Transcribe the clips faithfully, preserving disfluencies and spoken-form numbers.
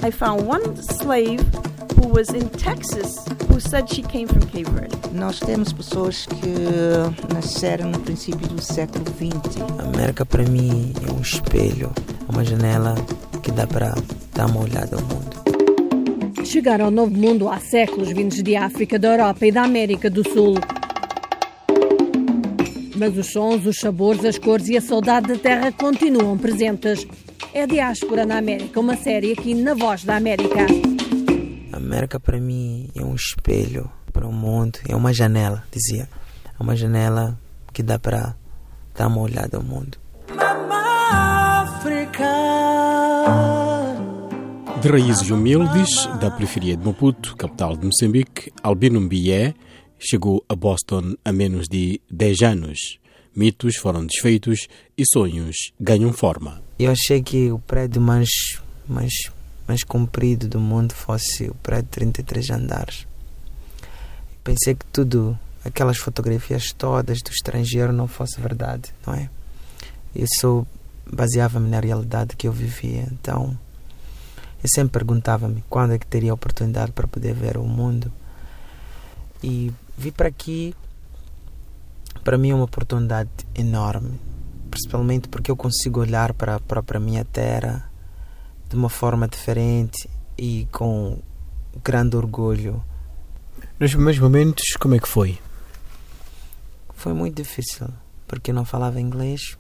I found one slave who was in Texas who said she came from Cape Verde. Nós temos pessoas que nasceram no princípio do século vinte. A América para mim é um espelho, uma janela que dá para dar uma olhada ao mundo. Chegar ao Novo Mundo há séculos vindos de África, da Europa e da América do Sul. Mas os sons, os sabores, as cores e a saudade da terra continuam presentes. É Diáspora na América, uma série aqui na Voz da América. A América para mim é um espelho para o mundo, é uma janela, dizia. É uma janela que dá para dar uma olhada ao mundo. De raízes humildes, da periferia de Maputo, capital de Moçambique, Albino Mbié chegou a Boston há menos de dez anos. Mitos foram desfeitos e sonhos ganham forma. Eu achei que o prédio mais, mais, mais comprido do mundo fosse o prédio de trinta e três andares. Pensei que tudo, aquelas fotografias todas do estrangeiro não fosse verdade, não é? Eu só baseava-me na realidade que eu vivia. Então, eu sempre perguntava-me quando é que teria a oportunidade para poder ver o mundo. E vir para aqui, para mim é uma oportunidade enorme, principalmente porque eu consigo olhar para a própria minha terra de uma forma diferente e com grande orgulho. Nos primeiros momentos, como é que foi? Foi muito difícil, porque eu não falava inglês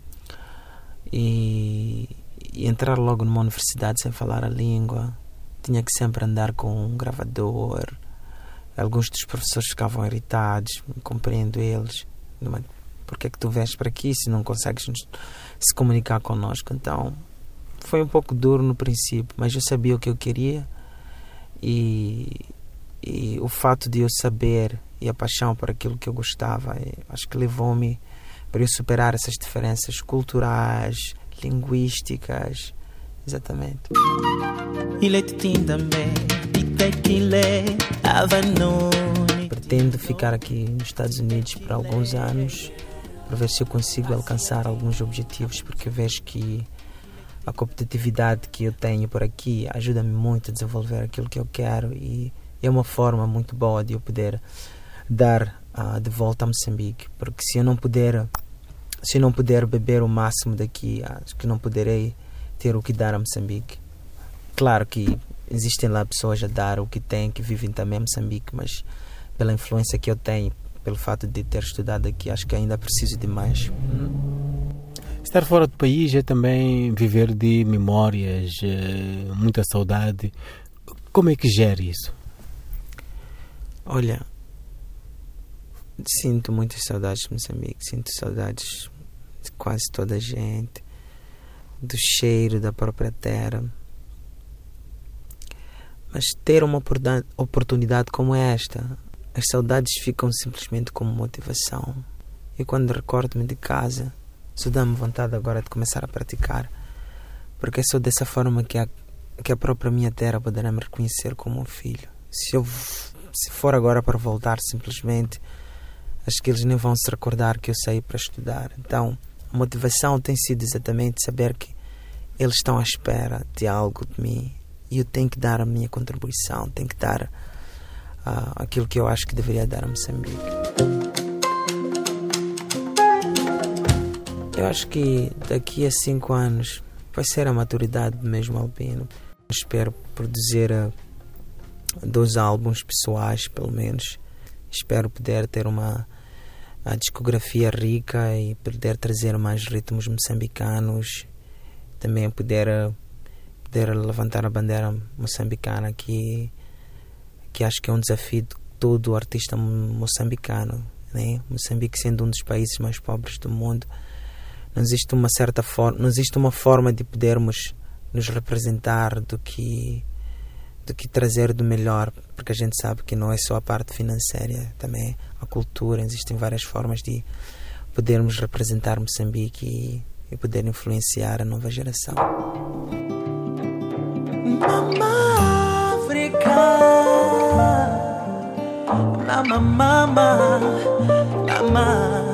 e, e entrar logo numa universidade sem falar a língua, tinha que sempre andar com um gravador. Alguns dos professores ficavam irritados, compreendo eles. Por que é que tu vens para aqui se não consegues se comunicar connosco? Então, foi um pouco duro no princípio, mas eu sabia o que eu queria e, e o fato de eu saber e a paixão por aquilo que eu gostava, acho que levou-me para eu superar essas diferenças culturais, linguísticas, exatamente. Pretendo ficar aqui nos Estados Unidos por alguns anos para ver se eu consigo alcançar alguns objetivos, porque eu vejo que a competitividade que eu tenho por aqui ajuda-me muito a desenvolver aquilo que eu quero e é uma forma muito boa de eu poder dar uh, de volta a Moçambique, porque se eu não puder se eu não puder beber o máximo daqui, acho que não poderei ter o que dar a Moçambique. Claro que existem lá pessoas a dar o que têm, que vivem também em Moçambique, mas pela influência que eu tenho, pelo fato de ter estudado aqui, acho que ainda preciso de mais. Estar fora do país é também viver de memórias, muita saudade. Como é que gera isso? Olha, sinto muitas saudades de Moçambique, sinto saudades de quase toda a gente, do cheiro da própria terra. Mas ter uma oportunidade como esta, as saudades ficam simplesmente como motivação. E quando recordo-me de casa, isso dá-me vontade agora de começar a praticar, porque é só dessa forma que a, que a própria minha terra poderá me reconhecer como um filho. Se eu se for agora para voltar simplesmente, acho que eles nem vão se recordar que eu saí para estudar. Então, a motivação tem sido exatamente saber que eles estão à espera de algo de mim e eu tenho que dar a minha contribuição, tenho que dar uh, aquilo que eu acho que deveria dar a Moçambique. Eu acho que daqui a cinco anos vai ser a maturidade do mesmo Albino. Espero produzir uh, dois álbuns pessoais, pelo menos. Espero poder ter uma a discografia rica e poder trazer mais ritmos moçambicanos. Também poder, poder levantar a bandeira moçambicana, que, que acho que é um desafio de todo artista moçambicano, né? Moçambique sendo um dos países mais pobres do mundo, não existe uma certa forma, não existe uma forma de podermos nos representar do que do que trazer do melhor, porque a gente sabe que não é só a parte financeira, também a cultura, existem várias formas de podermos representar Moçambique e, e poder influenciar a nova geração. Mama África, mama, mama, mama.